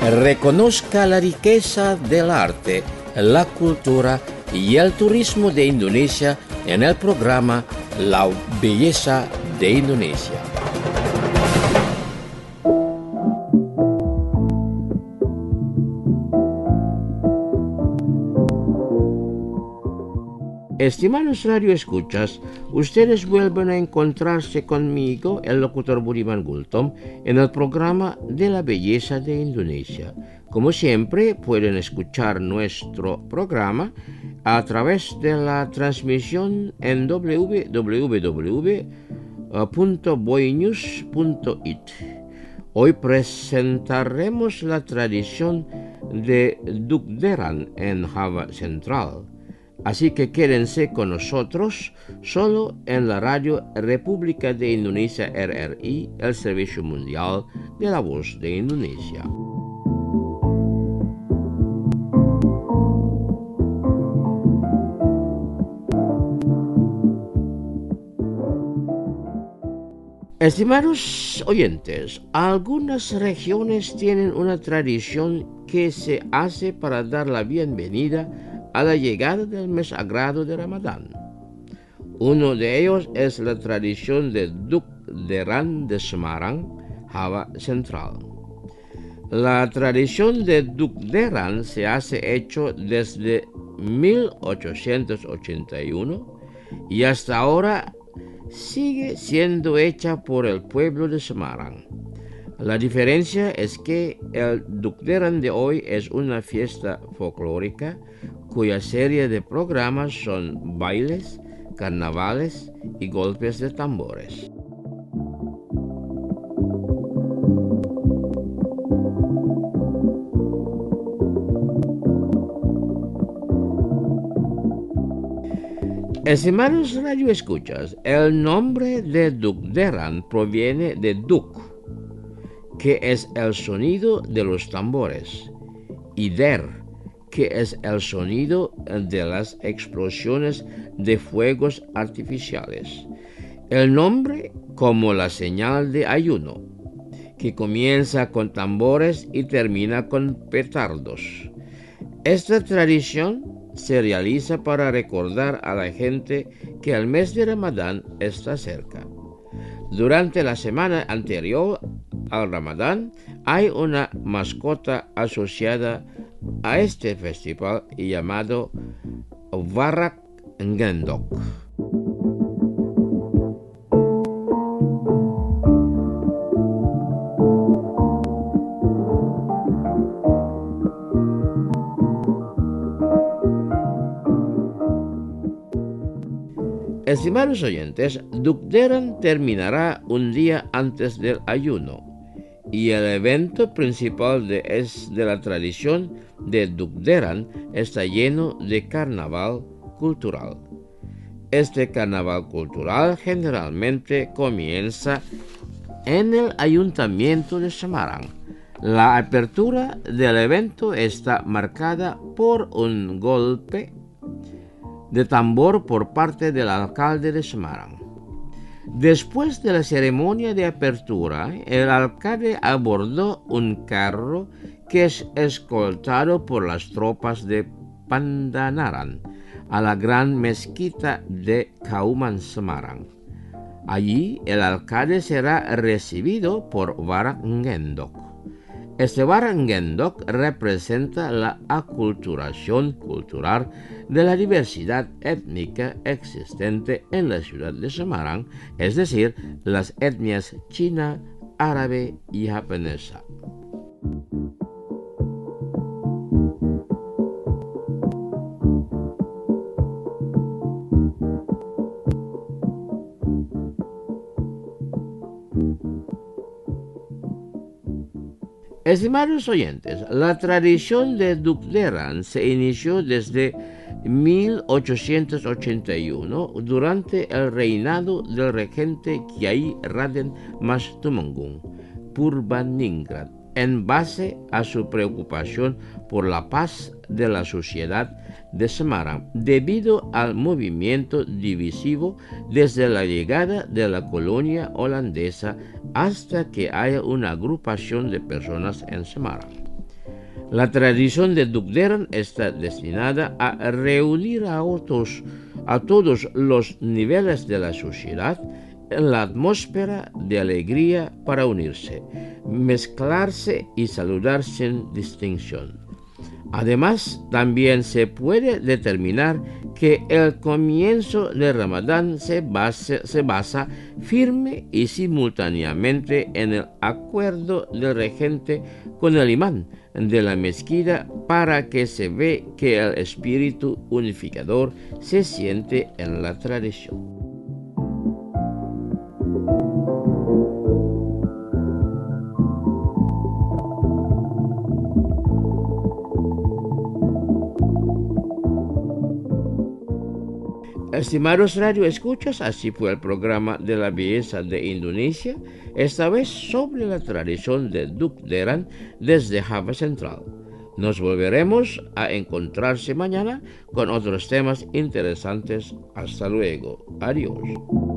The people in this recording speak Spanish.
Reconozca la riqueza del arte, la cultura y el turismo de Indonesia en el programa La Belleza de Indonesia. Estimados radioescuchas, ustedes vuelven a encontrarse conmigo, el locutor Budiman Gultom, en el programa de la belleza de Indonesia. Como siempre, pueden escuchar nuestro programa a través de la transmisión en www.boynews.it. Hoy presentaremos la tradición de Dukderan en Java Central. Así que quédense con nosotros solo en la Radio República de Indonesia RRI, el Servicio Mundial de la Voz de Indonesia. Estimados oyentes, algunas regiones tienen una tradición que se hace para dar la bienvenida a la llegada del mes sagrado de Ramadán. Uno de ellos es la tradición de Dukderan de Semarang, Java Central. La tradición de Dukderan se hace hecho desde 1881 y hasta ahora sigue siendo hecha por el pueblo de Semarang. La diferencia es que el Dukderan de hoy es una fiesta folclórica cuya serie de programas son bailes, carnavales y golpes de tambores. Estimados radioescuchas, el nombre de Dukderan proviene de Duk, que es el sonido de los tambores, y Der, que es el sonido de las explosiones de fuegos artificiales. El nombre como la señal de ayuno, que comienza con tambores y termina con petardos. Esta tradición se realiza para recordar a la gente que el mes de Ramadán está cerca. Durante la semana anterior al Ramadán hay una mascota asociada a este festival llamado Warak Ngendok. Estimados oyentes, Dukderan terminará un día antes del ayuno y el evento principal de la tradición de Dukderan está lleno de carnaval cultural. Este carnaval cultural generalmente comienza en el Ayuntamiento de Semarang. La apertura del evento está marcada por un golpe de tambor por parte del alcalde de Semarang. Después de la ceremonia de apertura, el alcalde abordó un carro que es escoltado por las tropas de Pandanaran a la gran mezquita de Kauman Semarang. Allí el alcalde será recibido por Warak Ngendok. Este Warak Ngendok representa la aculturación cultural de la diversidad étnica existente en la ciudad de Semarang, es decir, las etnias china, árabe y japonesa. Estimados oyentes, la tradición de Dukderan se inició desde 1881 durante el reinado del regente Kiai Raden Mas Tumenggung Purbaningrat, en base a su preocupación por la paz de la sociedad de Semarang debido al movimiento divisivo desde la llegada de la colonia holandesa hasta que haya una agrupación de personas en Semarang. La tradición de Dugderan está destinada a reunir a todos los niveles de la sociedad en la atmósfera de alegría para unirse, mezclarse y saludar sin distinción. Además, también se puede determinar que el comienzo de Ramadán se basa firme y simultáneamente en el acuerdo del regente con el imán de la mezquita para que se ve que el espíritu unificador se siente en la tradición. Estimados radioescuchas, así fue el programa de la belleza de Indonesia, esta vez sobre la tradición de Dugderan desde Java Central. Nos volveremos a encontrarse mañana con otros temas interesantes. Hasta luego. Adiós.